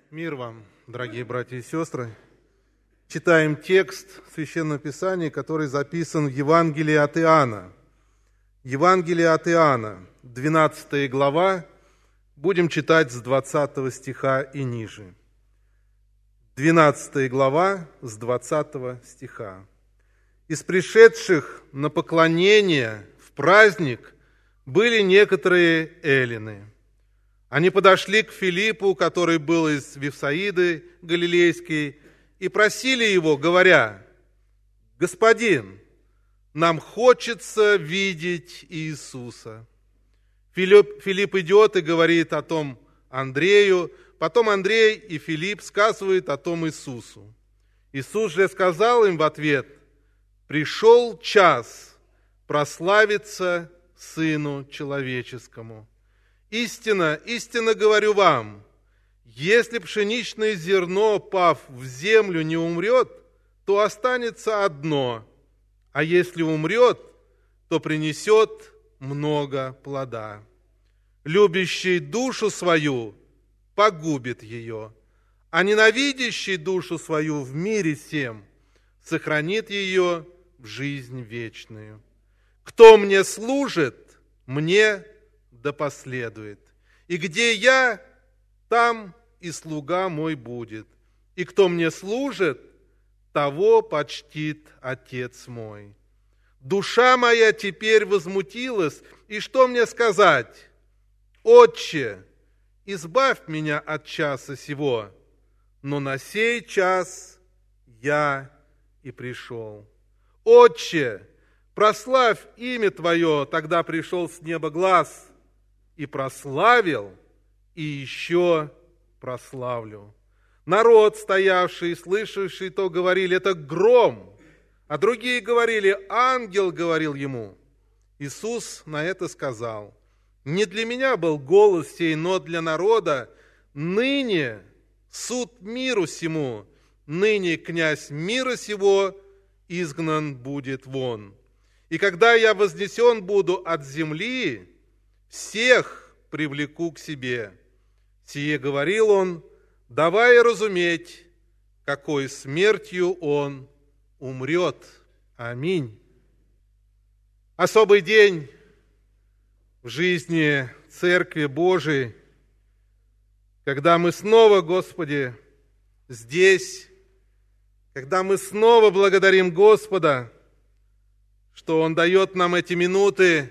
Мир вам, дорогие братья и сестры. Читаем текст Священного Писания, который записан в Евангелии от Иоанна. Евангелие от Иоанна, 12 глава, будем читать с 20 стиха и ниже. 12 глава с 20 стиха. «Из пришедших на поклонение в праздник были некоторые эллины. Они подошли к Филиппу, который был из Вифсаиды Галилейской, и просили его, говоря: «Господин, нам хочется видеть Иисуса». Филипп идет и говорит о том Андрею, потом Андрей и Филипп сказывают о том Иисусу. Иисус же сказал им в ответ: «Пришел час прославиться Сыну Человеческому. Истинно, истинно говорю вам, если пшеничное зерно, пав в землю, не умрет, то останется одно, а если умрет, то принесет много плода. Любящий душу свою погубит ее, а ненавидящий душу свою в мире сем сохранит ее в жизнь вечную. Кто мне служит, мне да последует. И где я, там и слуга мой будет. И кто мне служит, того почтит Отец мой. Душа моя теперь возмутилась, и что мне сказать? Отче, избавь меня от часа сего, но на сей час я и пришел. Отче, прославь имя Твое, тогда пришел с неба глас, и прославил, и еще прославлю. Народ, стоявший и слышавший то, говорили: это гром, а другие говорили: ангел говорил ему. Иисус на это сказал: не для меня был голос сей, но для народа. Ныне суд миру сему, ныне князь мира сего изгнан будет вон. И когда я вознесен буду от земли, всех привлеку к себе. Сие говорил он, давая разуметь, какой смертью он умрет. Аминь. Особый день в жизни Церкви Божией, когда мы снова, Господи, здесь, когда мы снова благодарим Господа, что Он дает нам эти минуты,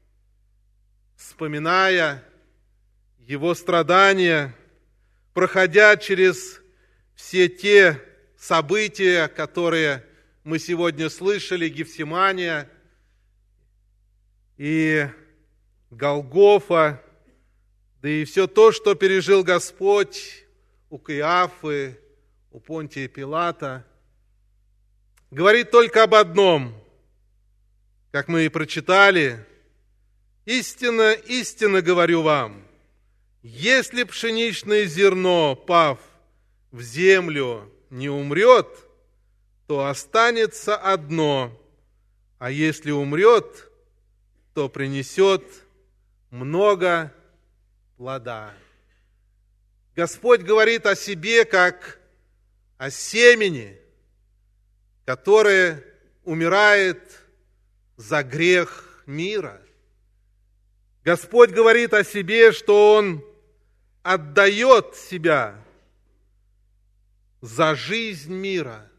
вспоминая Его страдания, проходя через все те события, которые мы сегодня слышали, Гефсимания и Голгофа, да и все то, что пережил Господь у Каиафы, у Понтия Пилата, говорит только об одном, как мы и прочитали: «Истинно, истинно говорю вам, если пшеничное зерно, пав в землю, не умрет, то останется одно, а если умрет, то принесет много плода». Господь говорит о себе как о семени, которое умирает за грех мира. Господь говорит о себе, что Он отдает себя за жизнь мира.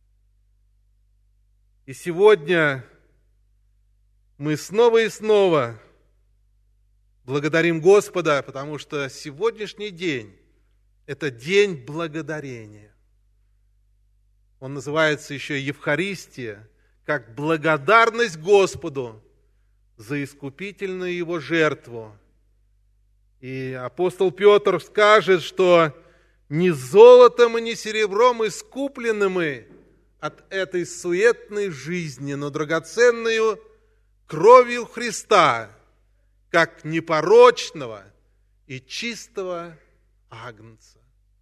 И сегодня мы снова и снова благодарим Господа, потому что сегодняшний день – это день благодарения. Он называется еще Евхаристия, как благодарность Господу за искупительную Его жертву. И апостол Петр скажет, что не золотом и не серебром искуплены мы от этой суетной жизни, но драгоценную кровью Христа, как непорочного и чистого агнца.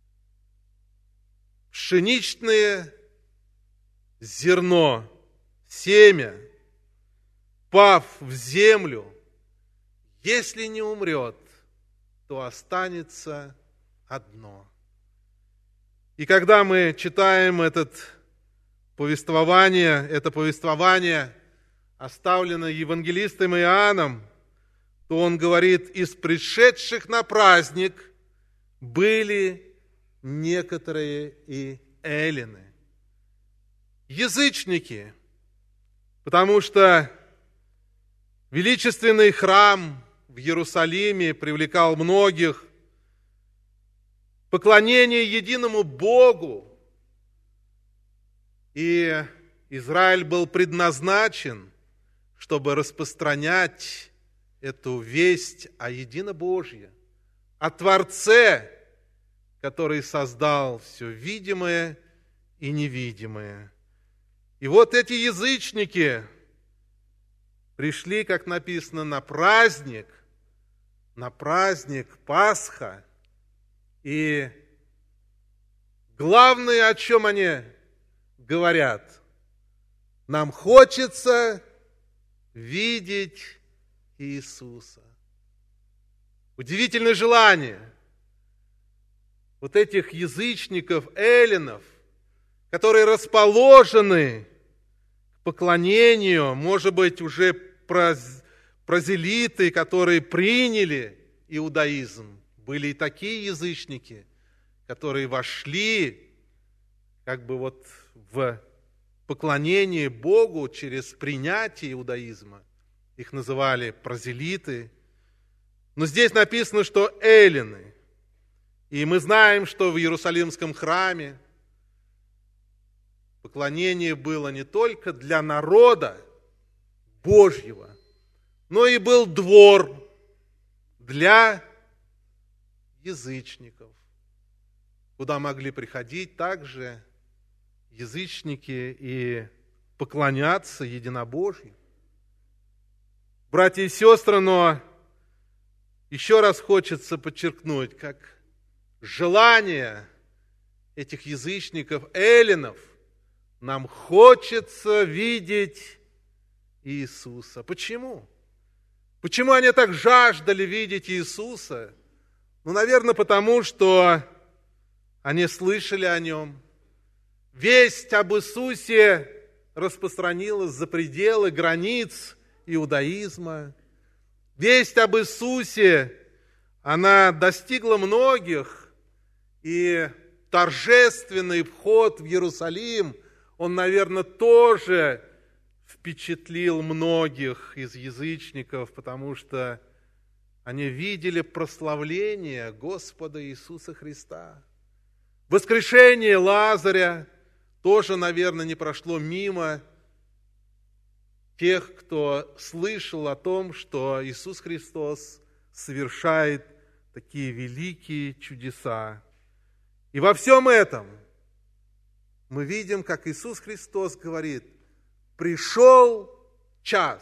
Пшеничное зерно, семя, пав в землю, если не умрет, то останется одно, И когда мы читаем это повествование оставлено евангелистом Иоанном, то он говорит: из пришедших на праздник были некоторые и эллины. Язычники, потому что величественный храм в Иерусалиме привлекал многих, поклонение единому Богу, и Израиль был предназначен, чтобы распространять эту весть о единобожье, о Творце, который создал все видимое и невидимое. И вот эти язычники пришли, как написано, на праздник Пасха. И главное, о чем они говорят: нам хочется видеть Иисуса. Удивительное желание вот этих язычников, эллинов, которые расположены к поклонению, может быть, уже прозелиты, которые приняли иудаизм. Были и такие язычники, которые вошли в поклонение Богу через принятие иудаизма. Их называли прозелиты. Но здесь написано, что эллины. И мы знаем, что в Иерусалимском храме поклонение было не только для народа Божьего, но и был двор для язычников, куда могли приходить также язычники и поклоняться единобожию. Братья и сестры, но еще раз хочется подчеркнуть, как желание этих язычников, эллинов, нам хочется видеть Иисуса. Почему? Почему они так жаждали видеть Иисуса? Наверное, потому что они слышали о Нем. Весть об Иисусе распространилась за пределы границ иудаизма. Весть об Иисусе, она достигла многих, и торжественный вход в Иерусалим, он, наверное, тоже впечатлил многих из язычников, потому что они видели прославление Господа Иисуса Христа. Воскрешение Лазаря тоже, наверное, не прошло мимо тех, кто слышал о том, что Иисус Христос совершает такие великие чудеса. И во всем этом мы видим, как Иисус Христос говорит: пришел час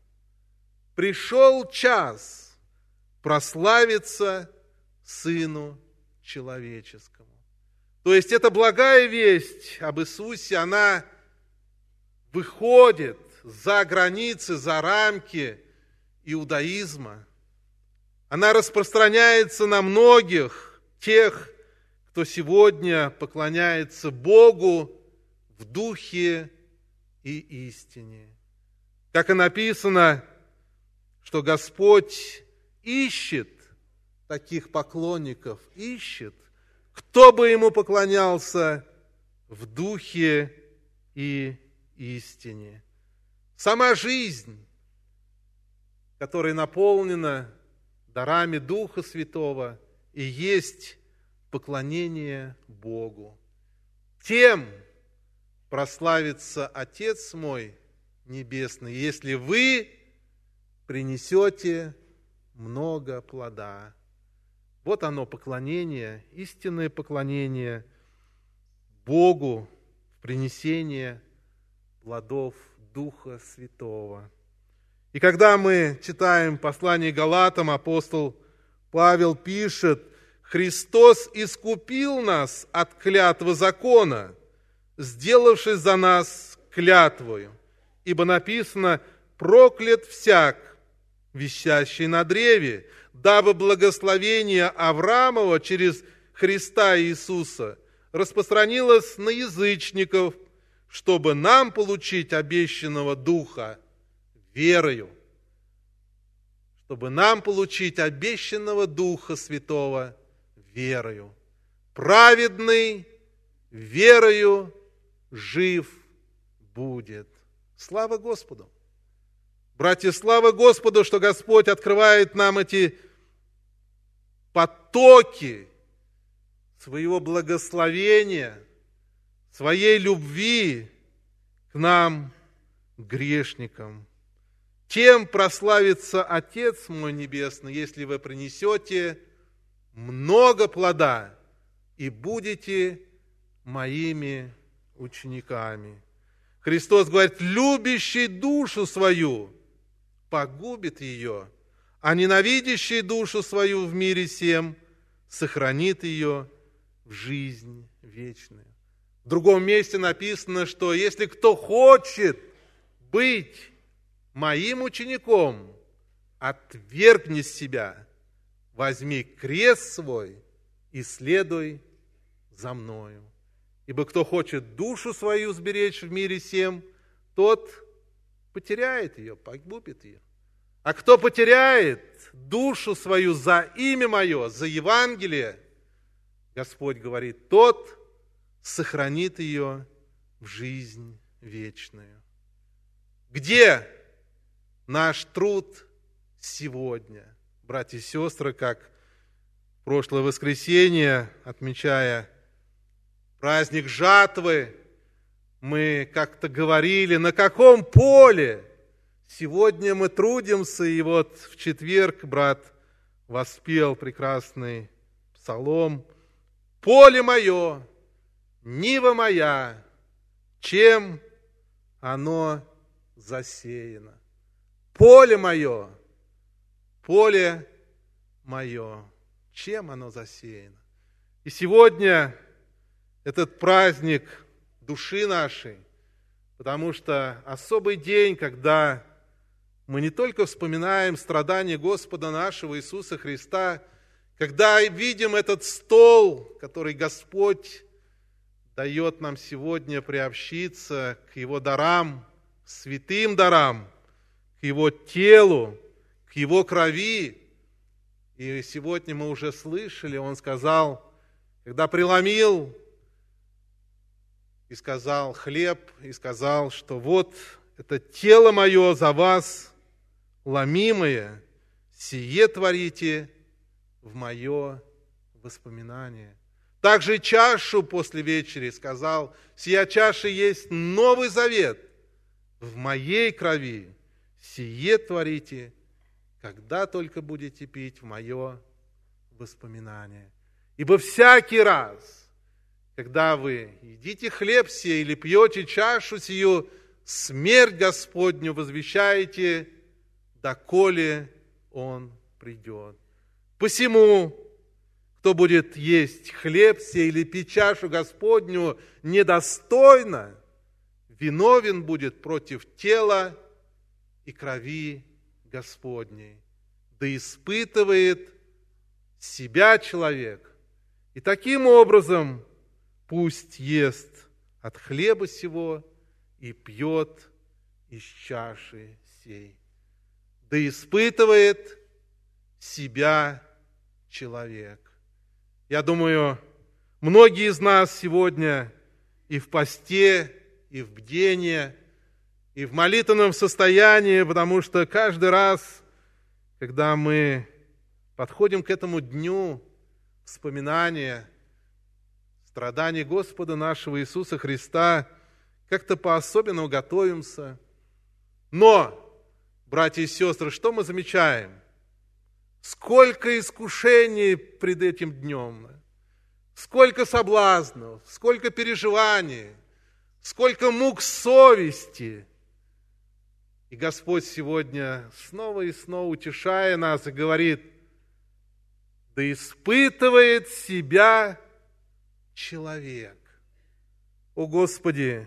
прославиться Сыну Человеческому. То есть эта благая весть об Иисусе, она выходит за границы, за рамки иудаизма. Она распространяется на многих тех, кто сегодня поклоняется Богу в духе и истине. Как и написано, что Господь ищет таких поклонников, ищет, кто бы Ему поклонялся в духе и истине. Сама жизнь, которая наполнена дарами Духа Святого, и есть поклонение Богу. Тем прославится Отец мой Небесный, если вы принесете много плода. Вот оно, поклонение, истинное поклонение Богу, принесение плодов Духа Святого. И когда мы читаем послание Галатам, апостол Павел пишет: «Христос искупил нас от клятвы закона, сделавшись за нас клятвою. Ибо написано: проклят всяк, висящий на древе, дабы благословение Авраамова через Христа Иисуса распространилось на язычников, чтобы нам получить обещанного Духа верою. Чтобы нам получить обещанного Духа Святого верою. Праведный верою жив будет. Слава Господу! Братья, слава Господу, что Господь открывает нам эти потоки своего благословения, своей любви к нам, грешникам. Тем прославится Отец мой Небесный, если вы принесете много плода и будете моими учениками. Христос говорит, любящий душу свою погубит ее, а ненавидящий душу свою в мире сем сохранит ее в жизнь вечную. В другом месте написано, что если кто хочет быть моим учеником, отвергни себя, возьми крест свой и следуй за мною. Ибо кто хочет душу свою сберечь в мире сем, тот потеряет ее, погубит ее. А кто потеряет душу свою за имя мое, за Евангелие, Господь говорит, тот сохранит ее в жизнь вечную. Где наш труд сегодня? Братья и сестры, как в прошлое воскресенье, отмечая праздник жатвы, мы как-то говорили, на каком поле сегодня мы трудимся, и вот в четверг брат воспел прекрасный псалом. «Поле мое, нива моя, чем оно засеяно?» Поле мое, чем оно засеяно? И сегодня этот праздник души нашей, потому что особый день, когда мы не только вспоминаем страдания Господа нашего Иисуса Христа, когда видим этот стол, который Господь дает нам сегодня приобщиться к Его дарам, святым дарам, к Его телу, к Его крови. И сегодня мы уже слышали, Он сказал, когда преломил и сказал хлеб, и сказал, что вот это тело мое за вас ломимое, сие творите в мое воспоминание. Также и чашу после вечери сказал, сия чаша есть новый завет в моей крови, сие творите, когда только будете пить в мое воспоминание. Ибо всякий раз, когда вы едите хлеб сей или пьете чашу сию, смерть Господню возвещаете, доколе Он придет. Посему, кто будет есть хлеб сей или пить чашу Господню недостойно, виновен будет против тела и крови Господней. Да испытывает себя человек, и таким образом пусть ест от хлеба сего и пьет из чаши сей. Да испытывает себя человек. Я думаю, многие из нас сегодня и в посте, и в бдении, и в молитвенном состоянии, потому что каждый раз, когда мы подходим к этому дню вспоминания страданий Господа нашего Иисуса Христа, как-то по-особенному готовимся. Но, братья и сестры, что мы замечаем? Сколько искушений пред этим днем, сколько соблазнов, сколько переживаний, сколько мук совести. И Господь сегодня снова и снова, утешая нас, и говорит, да испытывает себя человек. О Господи!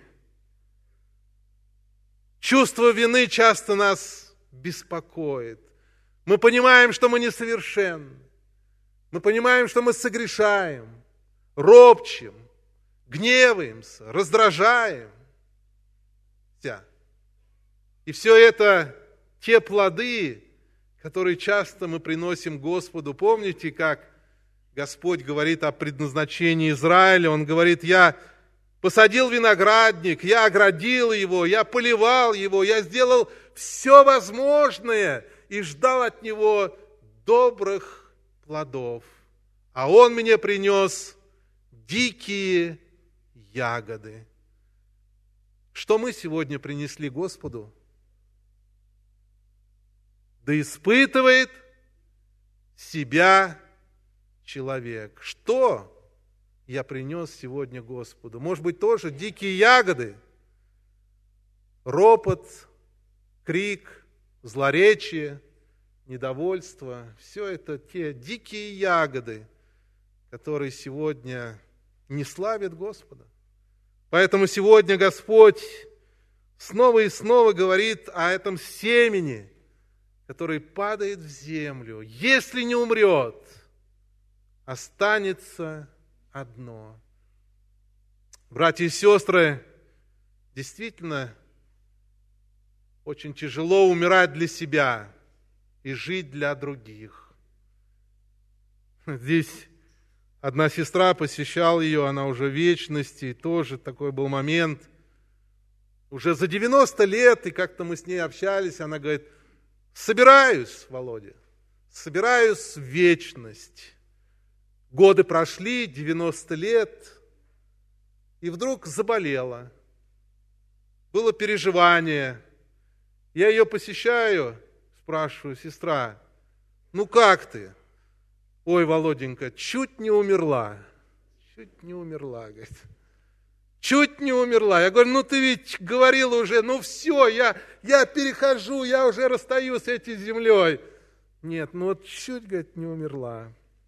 Чувство вины часто нас беспокоит. Мы понимаем, что мы несовершенны. Мы понимаем, что мы согрешаем, ропчем, гневаемся, раздражаемся. И все это те плоды, которые часто мы приносим Господу. Помните, как Господь говорит о предназначении Израиля? Он говорит: я посадил виноградник, я оградил его, я поливал его, я сделал все возможное и ждал от него добрых плодов. А он мне принес дикие ягоды. Что мы сегодня принесли Господу? Да испытывает себя человек. Что я принес сегодня Господу? Может быть, тоже дикие ягоды? Ропот, крик, злоречие, недовольство. Все это те дикие ягоды, которые сегодня не славят Господа. Поэтому сегодня Господь снова и снова говорит о этом семени, который падает в землю. Если не умрет, останется одно. Братья и сестры, действительно, очень тяжело умирать для себя и жить для других. Здесь одна сестра, посещал ее, она уже в вечности, и тоже такой был момент. Уже за 90 лет, и как-то мы с ней общались, она говорит: собираюсь, Володя, собираюсь в вечность. Годы прошли, 90 лет, и вдруг заболела. Было переживание. Я ее посещаю, спрашиваю: сестра, ну как ты? Ой, Володенька, чуть не умерла. Чуть не умерла, говорит. Чуть не умерла. Я говорю: ну ты ведь говорила уже, ну все, я перехожу, я уже расстаюсь с этой землей. Нет, ну вот чуть, говорит, не умерла.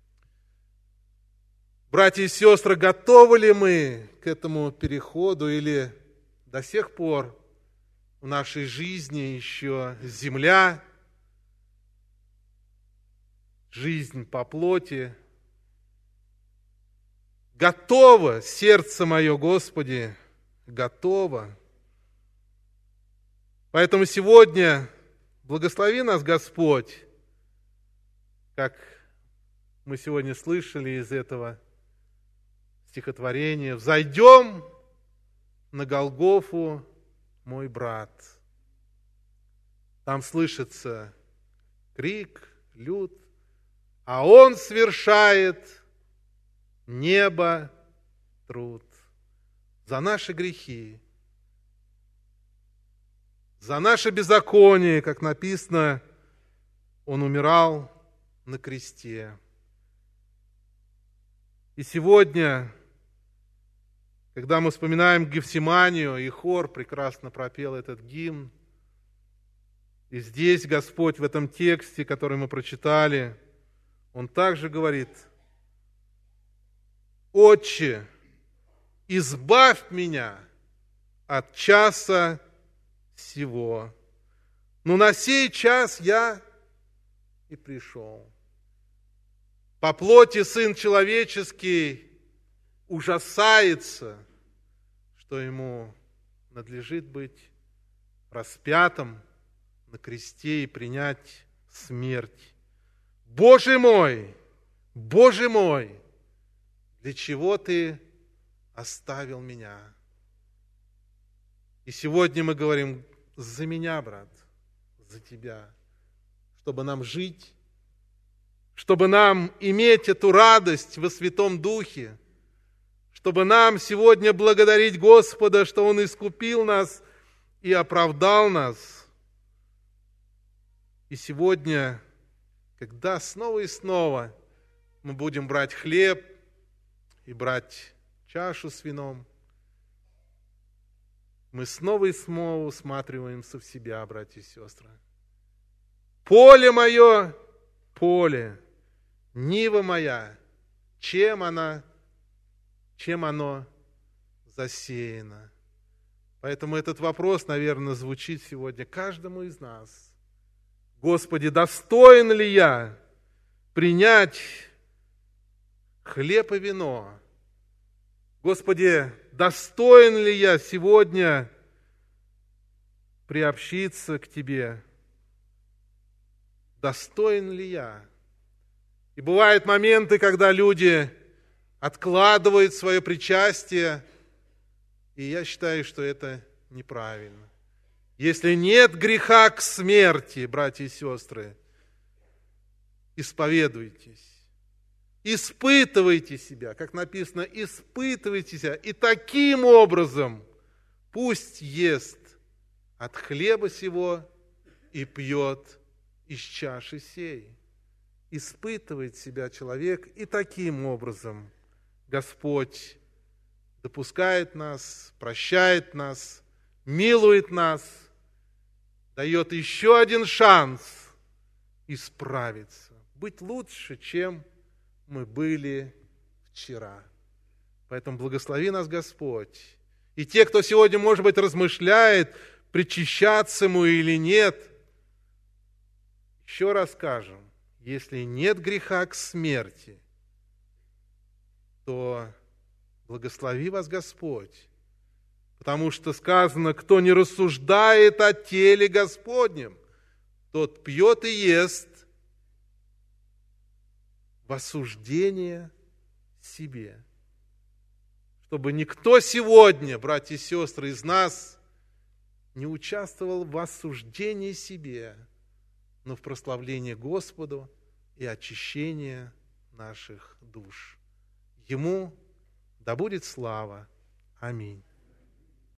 Братья и сестры, готовы ли мы к этому переходу, или до сих пор в нашей жизни еще земля, жизнь по плоти? Готово сердце мое, Господи, готово. Поэтому сегодня благослови нас, Господь, как мы сегодня слышали из этого стихотворения: «Взойдем на Голгофу, мой брат». Там слышится крик, лют, а он свершает небо труд за наши грехи, за наше беззаконие, как написано, он умирал на кресте. И сегодня, когда мы вспоминаем Гефсиманию, и хор прекрасно пропел этот гимн, и здесь Господь в этом тексте, который мы прочитали, Он также говорит: «Отче, избавь меня от часа сего, но на сей час я и пришел». По плоти Сын Человеческий ужасается, что Ему надлежит быть распятым на кресте и принять смерть. Боже мой, для чего Ты оставил меня? И сегодня мы говорим: за меня, брат, за Тебя, чтобы нам жить, чтобы нам иметь эту радость во Святом Духе, чтобы нам сегодня благодарить Господа, что Он искупил нас и оправдал нас. И сегодня, когда снова и снова мы будем брать хлеб и брать чашу с вином, мы снова и снова усматриваемся в себя, братья и сестры. Поле мое, поле, нива моя, чем оно засеяно? Поэтому этот вопрос, наверное, звучит сегодня каждому из нас. Господи, достоин ли я принять хлеб и вино? Господи, достоин ли я сегодня приобщиться к Тебе? Достоин ли я? И бывают моменты, когда люди откладывают свое причастие, и я считаю, что это неправильно. Если нет греха к смерти, братья и сестры, исповедуйтесь. Испытывайте себя, как написано, испытывайте себя. И таким образом пусть ест от хлеба сего и пьет из чаши сей. Испытывает себя человек, и таким образом Господь допускает нас, прощает нас, милует нас, дает еще один шанс исправиться, быть лучше, чем мы были вчера. Поэтому благослови нас Господь. И те, кто сегодня, может быть, размышляет, причащаться ему или нет, еще раз скажем, если нет греха к смерти, то благослови вас Господь. Потому что сказано, кто не рассуждает о теле Господнем, тот пьет и ест в осуждение себе. Чтобы никто сегодня, братья и сестры, из нас не участвовал в осуждении себе, но в прославлении Господу и очищении наших душ. Ему да будет слава. Аминь.